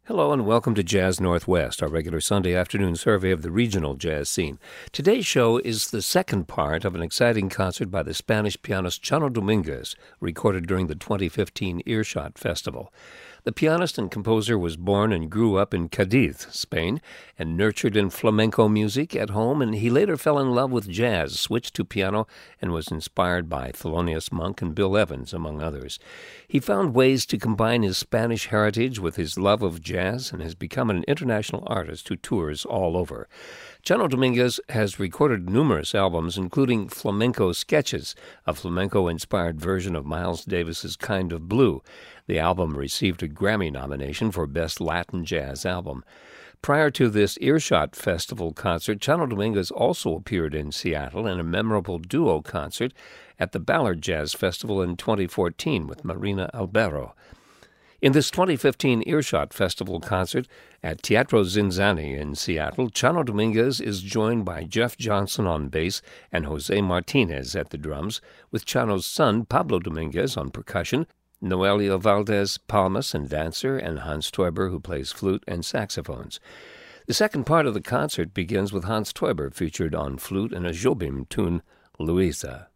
Hello and welcome to Jazz Northwest, our regular Sunday afternoon survey of the regional jazz scene. Today's show is the second part of an exciting concert by the Spanish pianist Chano Dominguez, recorded during the 2015 Earshot Festival. The pianist and composer was born and grew up in Cadiz, Spain, and nurtured in flamenco music at home, and he later fell in love with jazz, switched to piano, and was inspired by Thelonious Monk and Bill Evans, among others. He found ways to combine his Spanish heritage with his love of jazz and has become an international artist who tours all over. Chano Dominguez has recorded numerous albums, including Flamenco Sketches, a flamenco-inspired version of Miles Davis's Kind of Blue. The album received a Grammy nomination for Best Latin Jazz Album. Prior to this Earshot Festival concert, Chano Dominguez also appeared in Seattle in a memorable duo concert at the Ballard Jazz Festival in 2014 with Marina Albero. In this 2015 Earshot Festival concert at Teatro Zinzanni in Seattle, Chano Dominguez is joined by Jeff Johnson on bass and Jose Martinez at the drums, with Chano's son Pablo Dominguez on percussion, Noelia Valdez Palmas and dancer, and Hans Teuber, who plays flute and saxophones. The second part of the concert begins with Hans Teuber featured on flute and a Jobim tune, Luisa.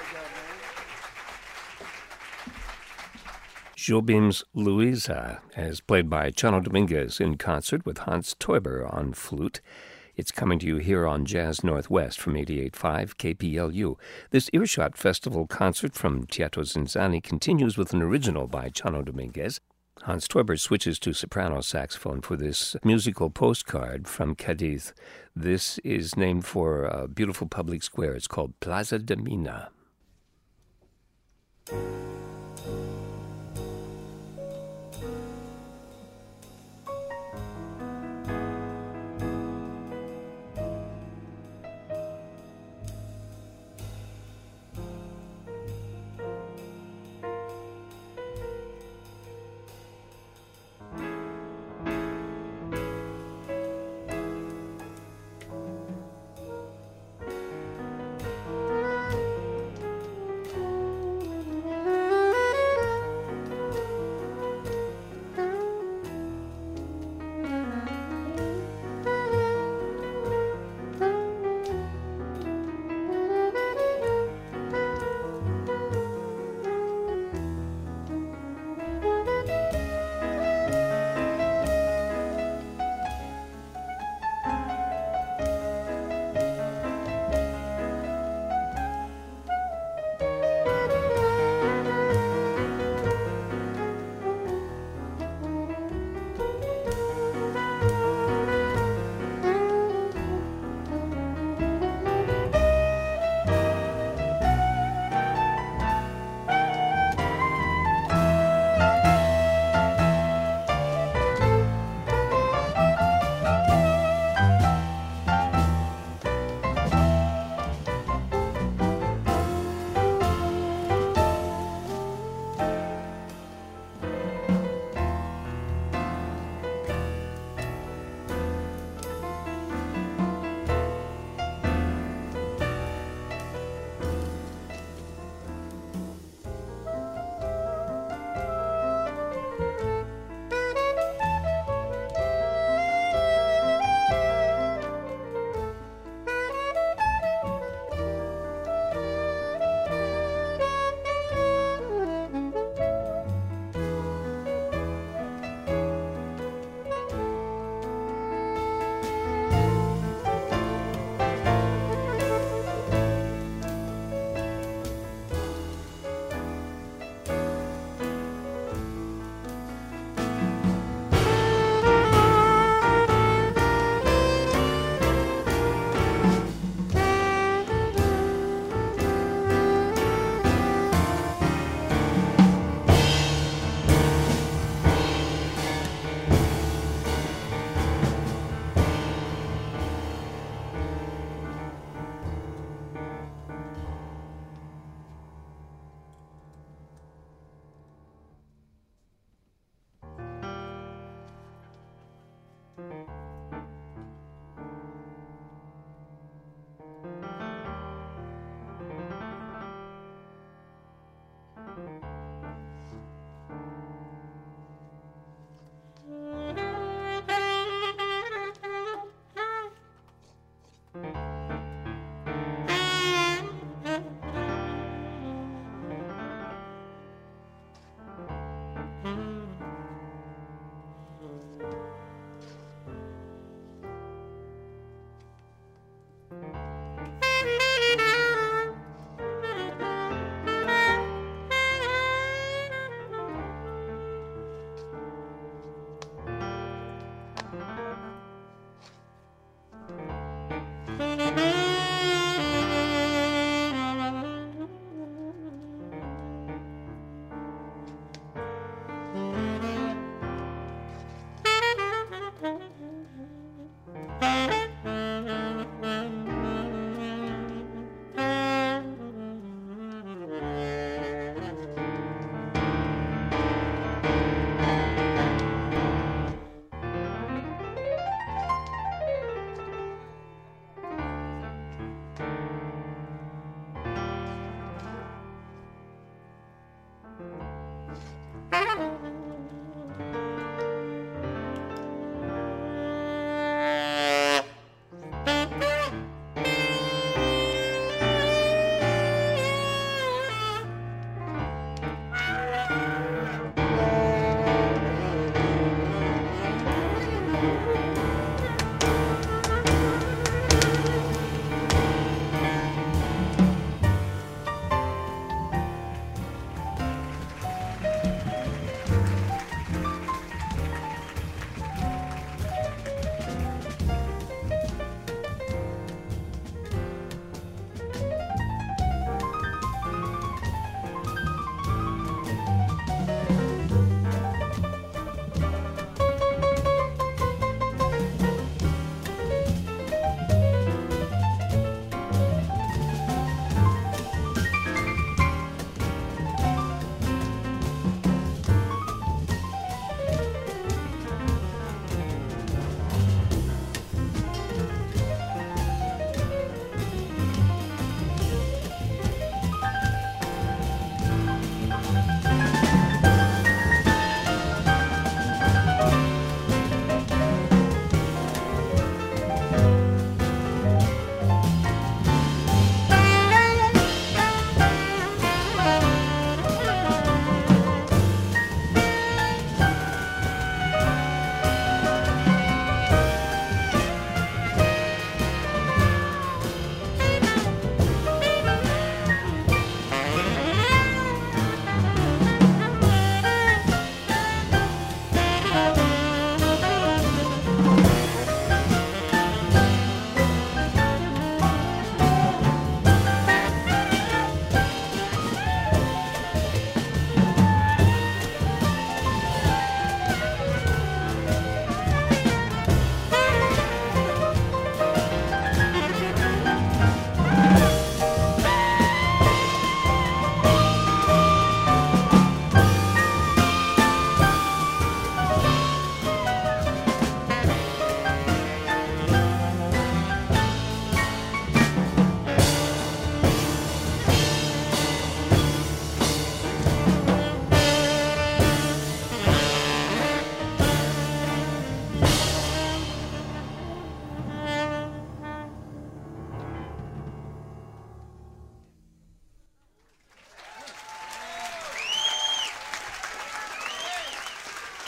Jobim's Luisa, as played by Chano Dominguez in concert with Hans Teuber on flute. It's coming to you here on Jazz Northwest from 88.5 KPLU. This Earshot Festival concert from Teatro Zinzanni continues with an original by Chano Dominguez. Hans Teuber switches to soprano saxophone for this musical postcard from Cadiz. This is named for a beautiful public square. It's called Plaza de Mina.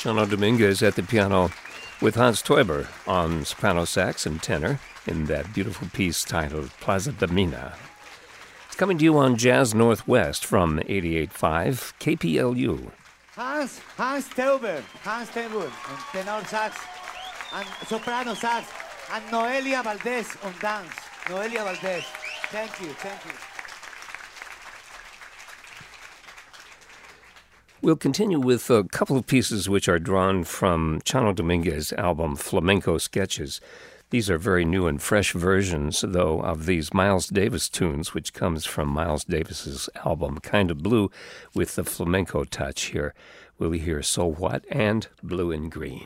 Chano Dominguez at the piano with Hans Teuber on soprano sax and tenor in that beautiful piece titled Plaza de Mina. It's coming to you on Jazz Northwest from 88.5 KPLU. Hans Teuber on tenor sax and soprano sax, and Noelia Valdez on dance. Noelia Valdez. Thank you. We'll continue with a couple of pieces which are drawn from Chano Dominguez's album Flamenco Sketches. These are very new and fresh versions, though, of these Miles Davis tunes, which comes from Miles Davis's album Kinda Blue, with the flamenco touch here. We'll hear So What and Blue and Green.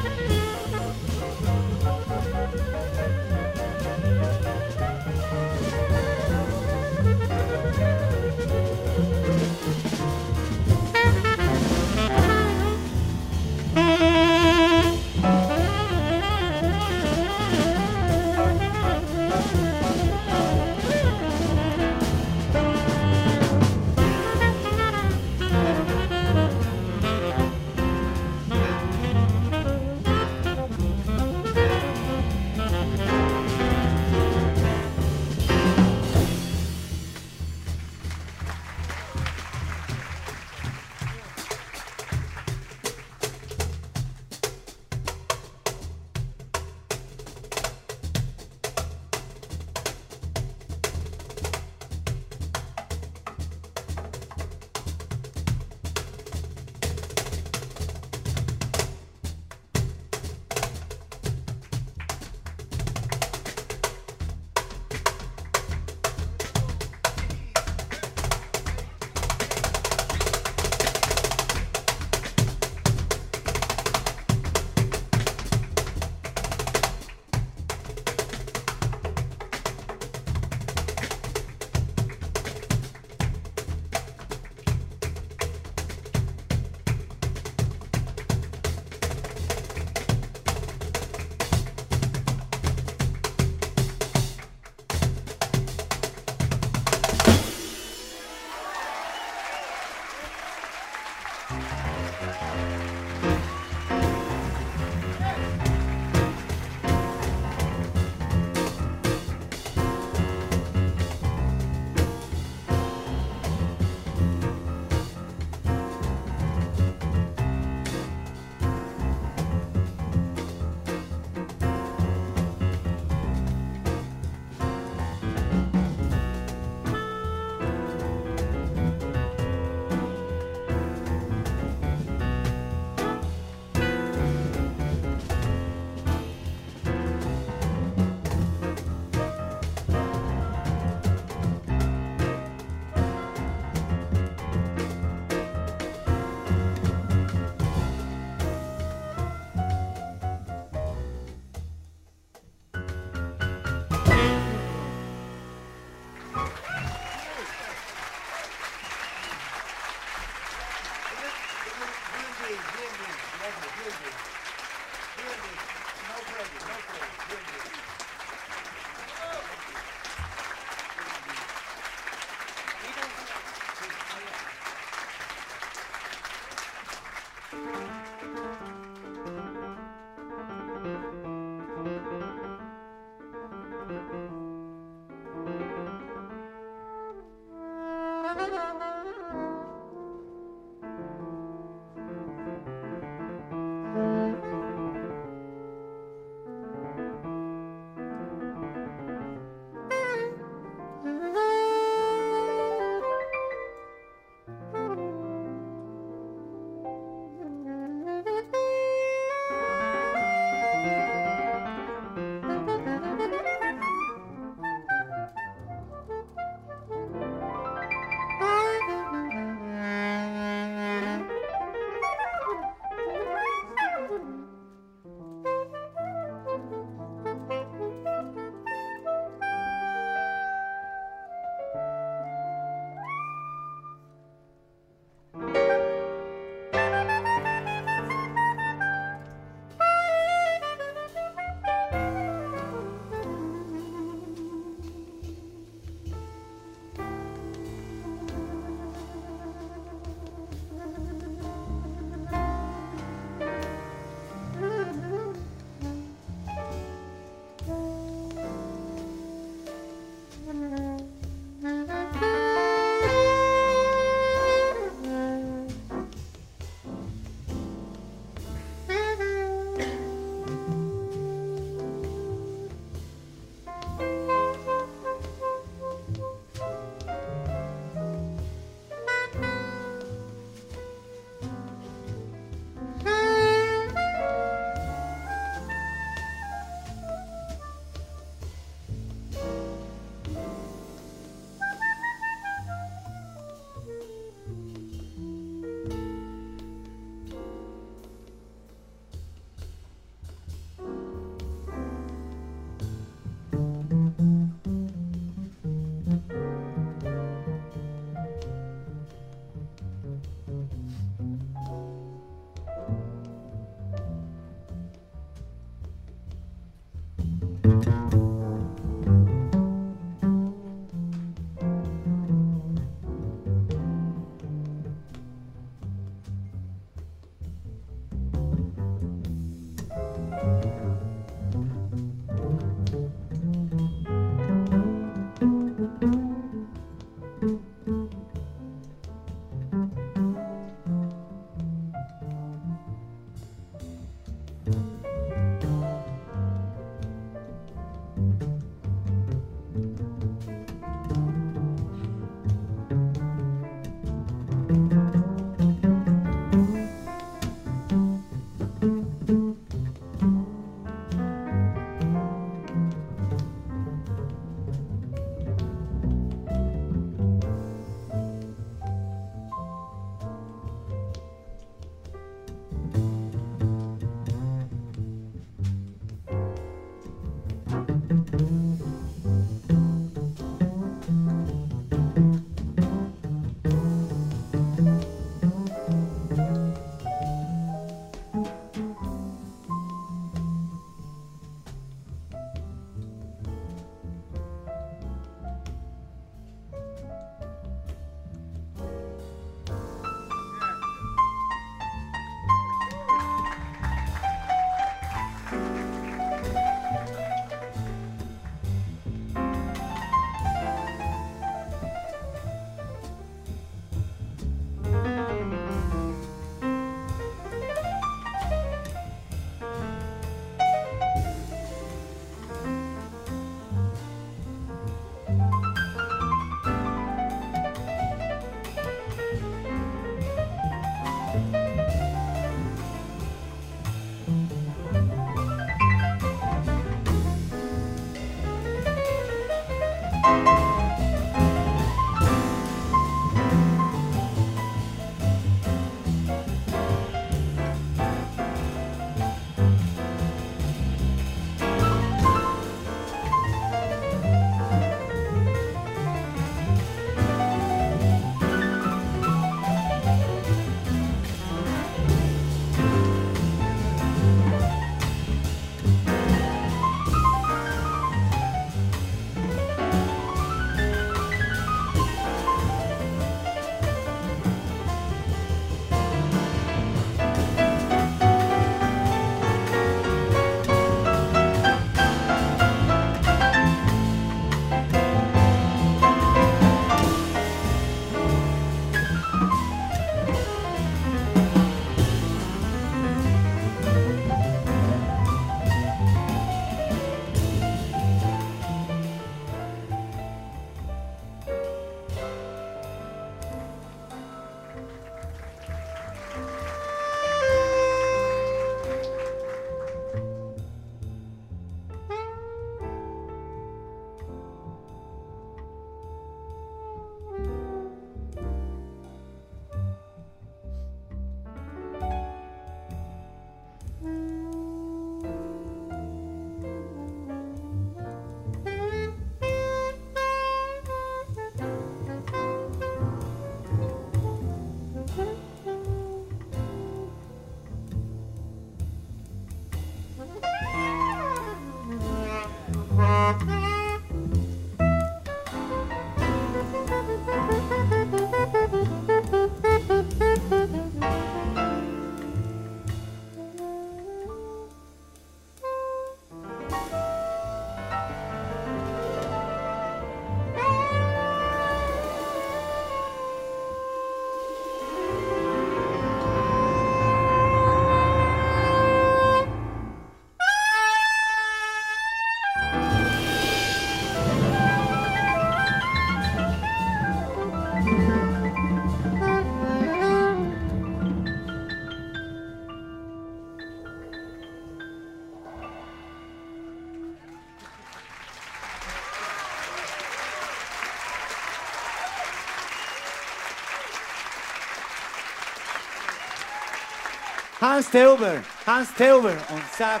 Hans Teuber on sax.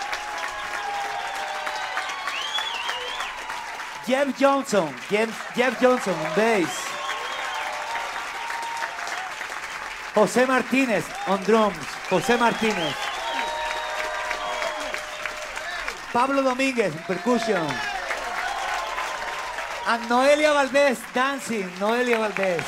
Jeff Johnson on bass. Jose Martinez on drums. Jose Martinez. Pablo Dominguez on percussion. And Noelia Valdez dancing. Noelia Valdez.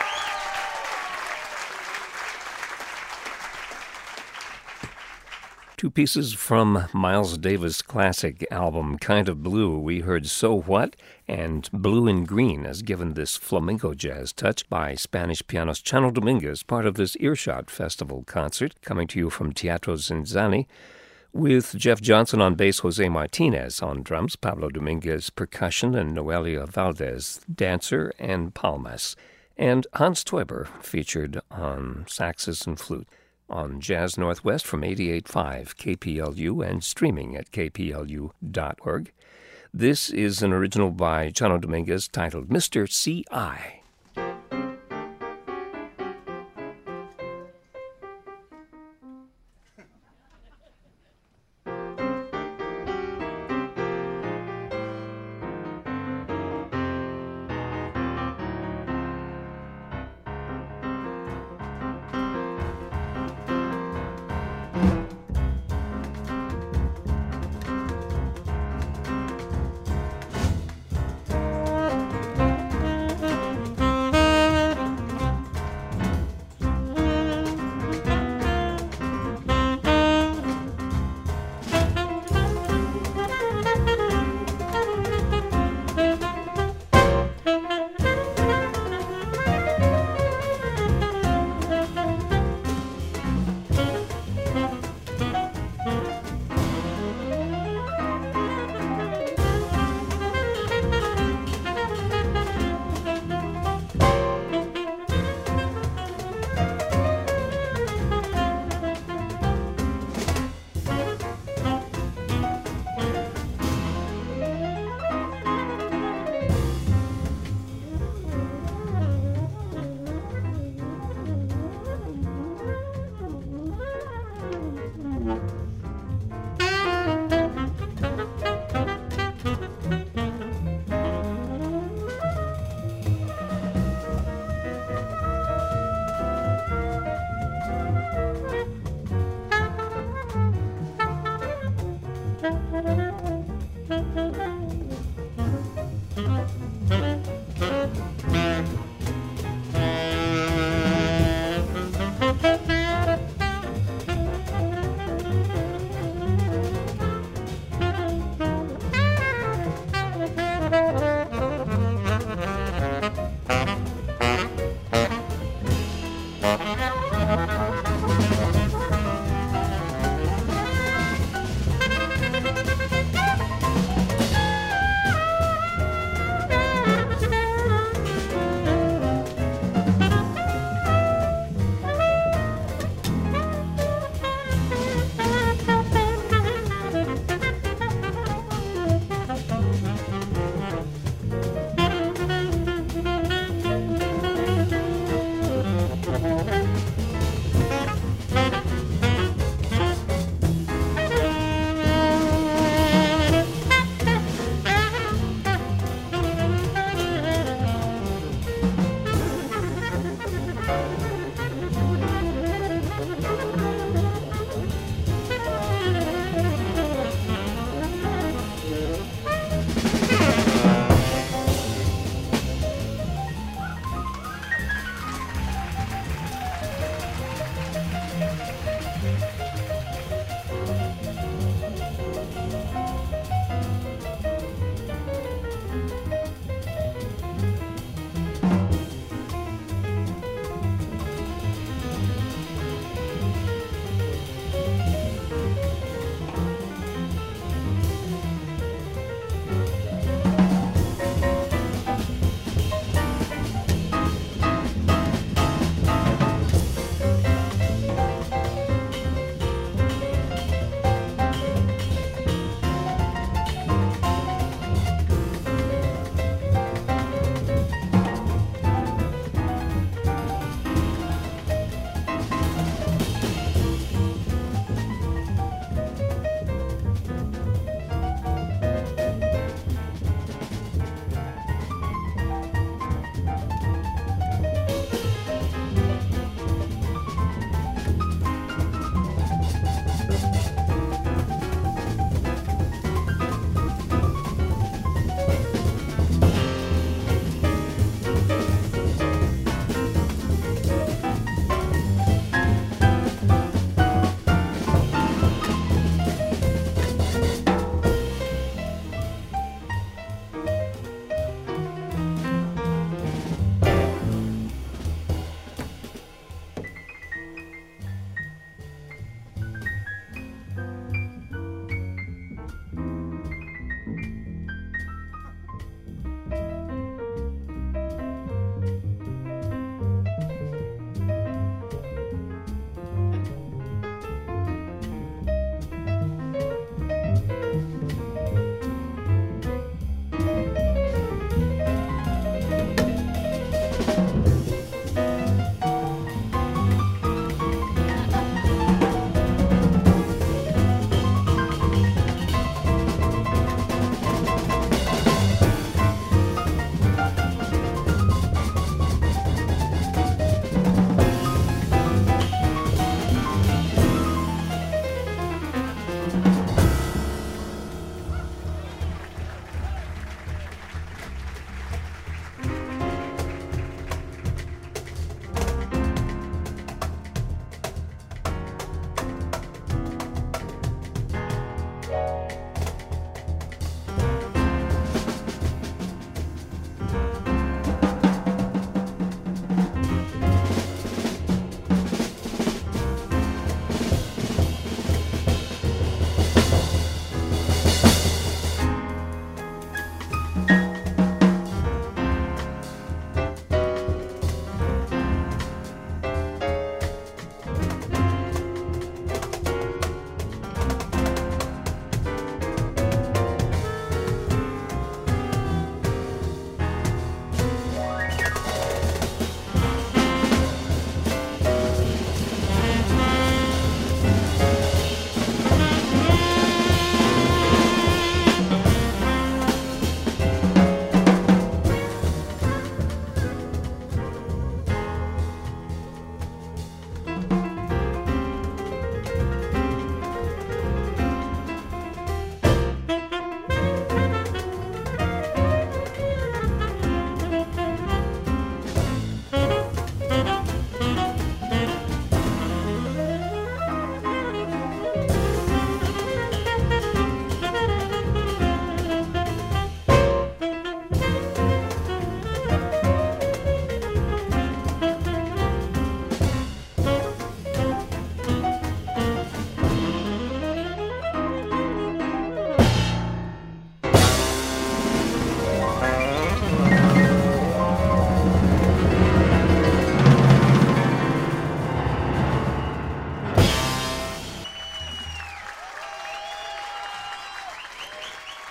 Two pieces from Miles Davis' classic album, Kind of Blue. We heard So What and Blue and Green as given this flamenco jazz touch by Spanish pianist Chano Dominguez, part of this Earshot Festival concert, coming to you from Teatro Zinzanni, with Jeff Johnson on bass, Jose Martinez on drums, Pablo Dominguez percussion, and Noelia Valdez dancer and palmas, and Hans Teuber featured on saxes and flute. On Jazz Northwest from 88.5 KPLU and streaming at kplu.org. This is an original by Chano Dominguez titled Mr. C.I.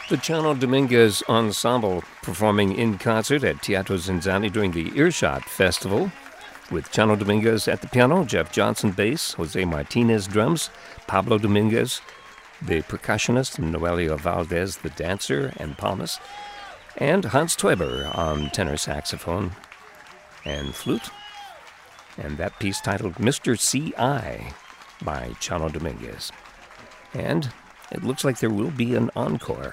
The Chano Dominguez Ensemble performing in concert at Teatro Zinzanni during the Earshot Festival, with Chano Dominguez at the piano, Jeff Johnson bass, Jose Martinez drums, Pablo Dominguez, the percussionist, Noelia Valdez, the dancer and palmist, and Hans Teuber on tenor saxophone and flute. And that piece titled Mr. C.I. by Chano Dominguez. And it looks like there will be an encore.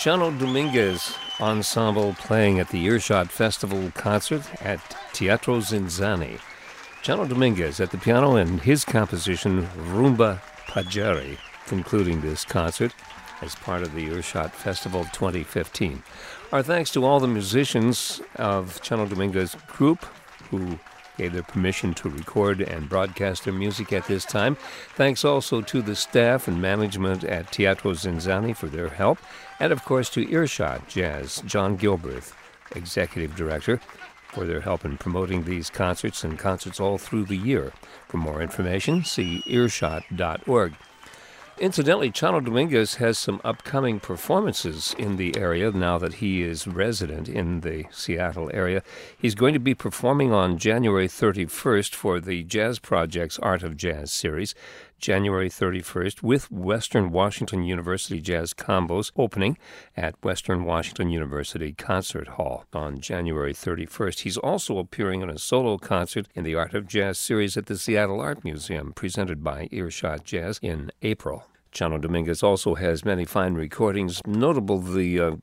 Chano Dominguez Ensemble playing at the Earshot Festival concert at Teatro Zinzanni. Chano Dominguez at the piano and his composition Rumba Pajeri, concluding this concert as part of the Earshot Festival 2015. Our thanks to all the musicians of Chano Dominguez group who gave their permission to record and broadcast their music at this time. Thanks also to the staff and management at Teatro Zinzanni for their help, and of course to Earshot Jazz, John Gilbreth, Executive Director, for their help in promoting these concerts and concerts all through the year. For more information, see earshot.org. Incidentally, Chano Dominguez has some upcoming performances in the area now that he is resident in the Seattle area. He's going to be performing on January 31st for the Jazz Project's Art of Jazz series, January 31st, with Western Washington University Jazz Combos opening at Western Washington University Concert Hall on January 31st. He's also appearing in a solo concert in the Art of Jazz series at the Seattle Art Museum, presented by Earshot Jazz in April. Chano Dominguez also has many fine recordings, notable the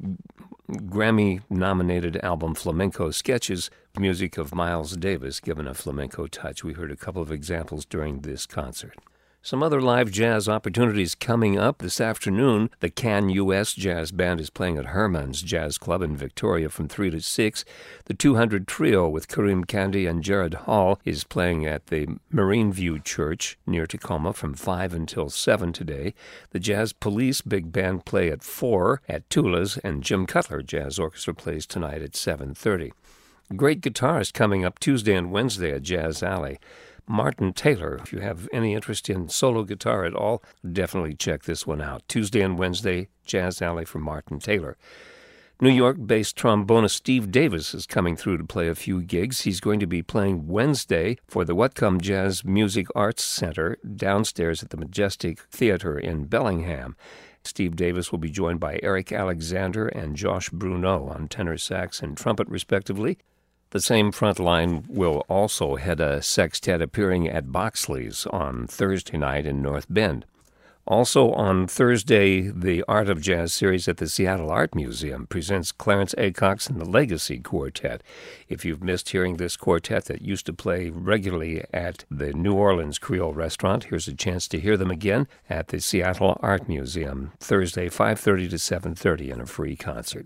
Grammy-nominated album Flamenco Sketches, music of Miles Davis, given a flamenco touch. We heard a couple of examples during this concert. Some other live jazz opportunities coming up this afternoon. The Can U.S. Jazz Band is playing at Herman's Jazz Club in Victoria from 3 to 6. The 200 Trio with Kareem Candy and Jared Hall is playing at the Marine View Church near Tacoma from 5 until 7 today. The Jazz Police Big Band play at 4 at Tula's, and Jim Cutler Jazz Orchestra plays tonight at 7:30. Great guitarist coming up Tuesday and Wednesday at Jazz Alley. Martin Taylor. If you have any interest in solo guitar at all, definitely check this one out. Tuesday and Wednesday, Jazz Alley for Martin Taylor. New York-based trombonist Steve Davis is coming through to play a few gigs. He's going to be playing Wednesday for the Whatcom Jazz Music Arts Center downstairs at the Majestic Theater in Bellingham. Steve Davis will be joined by Eric Alexander and Josh Bruneau on tenor sax and trumpet, respectively. The same front line will also head a sextet appearing at Boxley's on Thursday night in North Bend. Also on Thursday, the Art of Jazz series at the Seattle Art Museum presents Clarence Acox and the Legacy Quartet. If you've missed hearing this quartet that used to play regularly at the New Orleans Creole Restaurant, here's a chance to hear them again at the Seattle Art Museum, Thursday 5:30 to 7:30 in a free concert.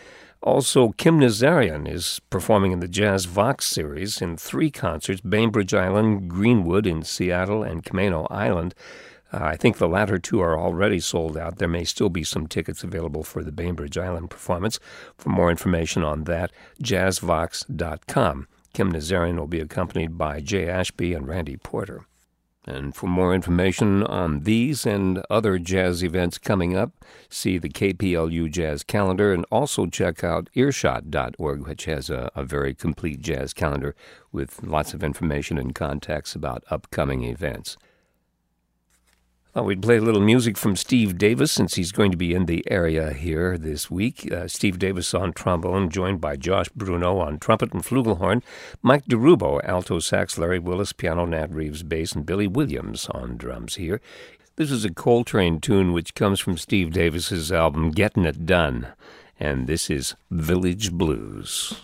Also, Kim Nazarian is performing in the Jazz Vox series in 3 concerts, Bainbridge Island, Greenwood in Seattle, and Camano Island. I think the latter 2 are already sold out. There may still be some tickets available for the Bainbridge Island performance. For more information on that, jazzvox.com. Kim Nazarian will be accompanied by Jay Ashby and Randy Porter. And for more information on these and other jazz events coming up, see the KPLU Jazz Calendar, and also check out earshot.org, which has a very complete jazz calendar with lots of information and contacts about upcoming events. Thought we'd play a little music from Steve Davis since he's going to be in the area here this week. Steve Davis on trombone, joined by Josh Bruneau on trumpet and flugelhorn, Mike DeRubo, alto sax, Larry Willis, piano, Nat Reeves, bass, and Billy Williams on drums here. This is a Coltrane tune which comes from Steve Davis's album Gettin' It Done, and this is Village Blues.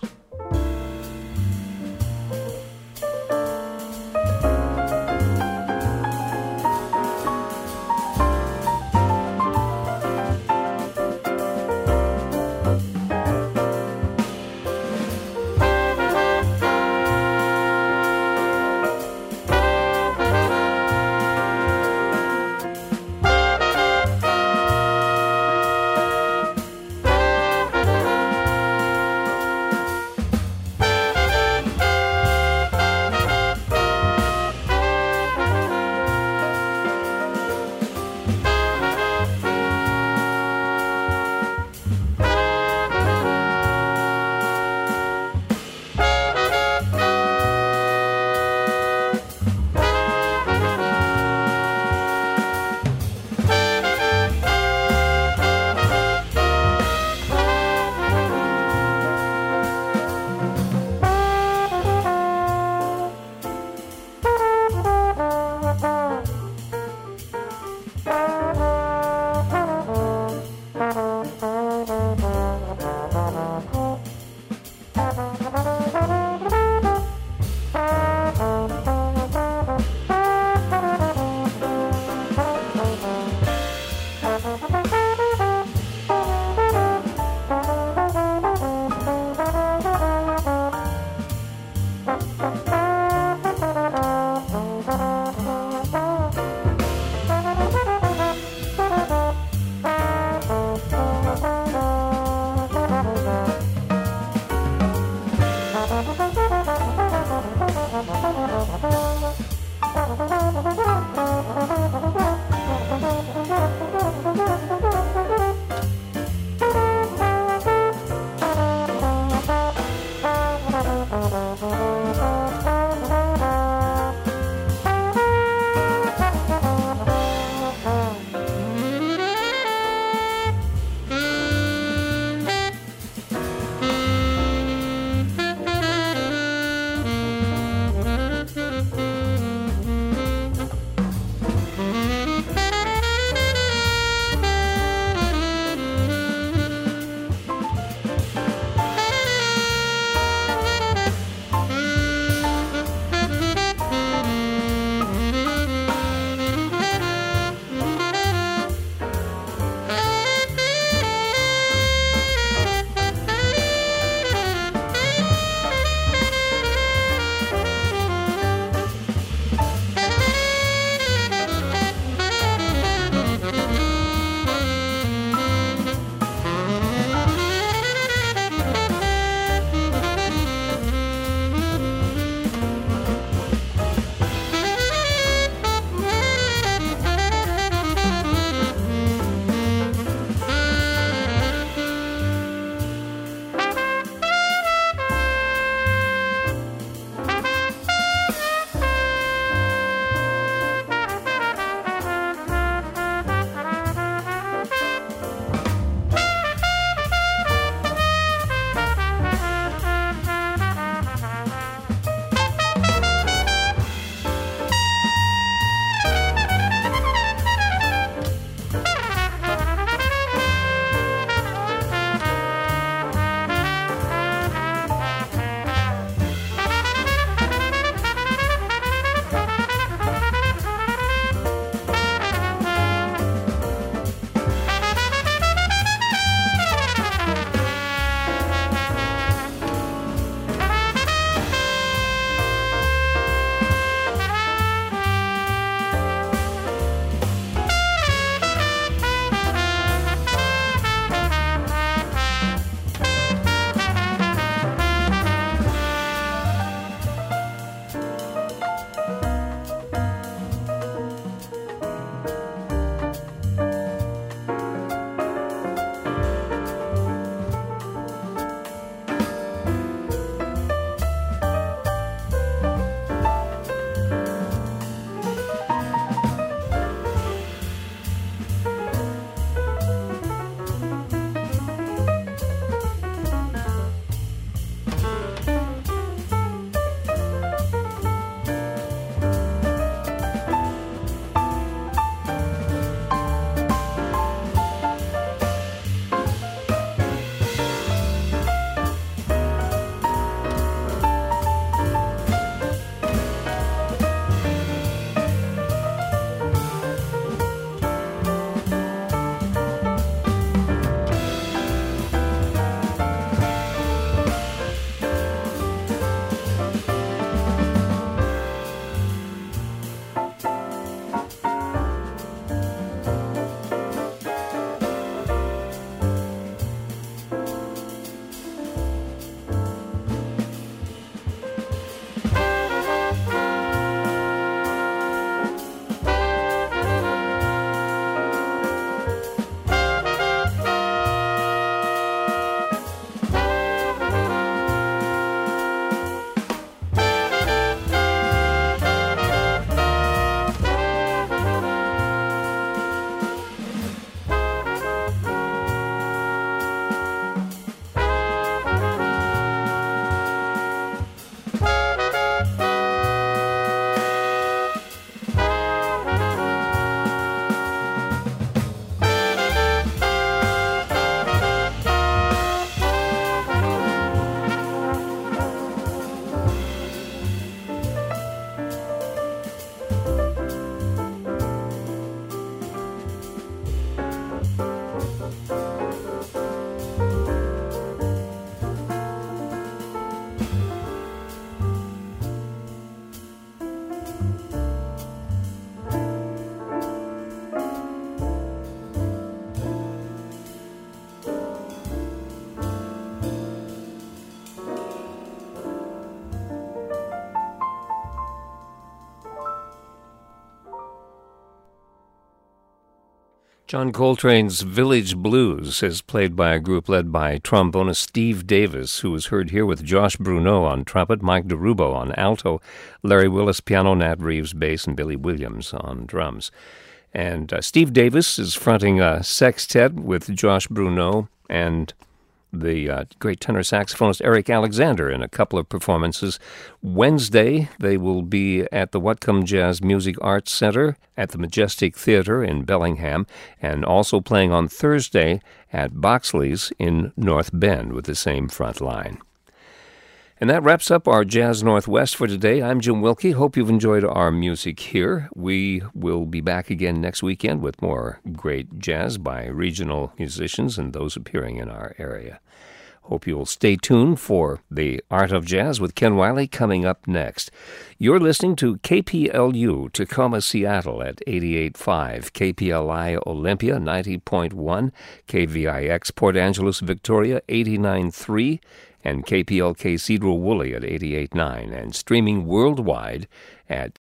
John Coltrane's Village Blues is played by a group led by trombonist Steve Davis, who is heard here with Josh Bruneau on trumpet, Mike DeRubo on alto, Larry Willis piano, Nat Reeves bass, and Billy Williams on drums. And Steve Davis is fronting a sextet with Josh Bruneau and the great tenor saxophonist Eric Alexander in a couple of performances. Wednesday, they will be at the Whatcom Jazz Music Arts Center at the Majestic Theater in Bellingham, and also playing on Thursday at Boxley's in North Bend with the same front line. And that wraps up our Jazz Northwest for today. I'm Jim Wilkie. Hope you've enjoyed our music here. We will be back again next weekend with more great jazz by regional musicians and those appearing in our area. Hope you'll stay tuned for The Art of Jazz with Ken Wiley coming up next. You're listening to KPLU Tacoma, Seattle at 88.5, KPLI Olympia 90.1, KVIX Port Angeles, Victoria 89.3, and KPLK Cedro Woolley at 88.9, and streaming worldwide at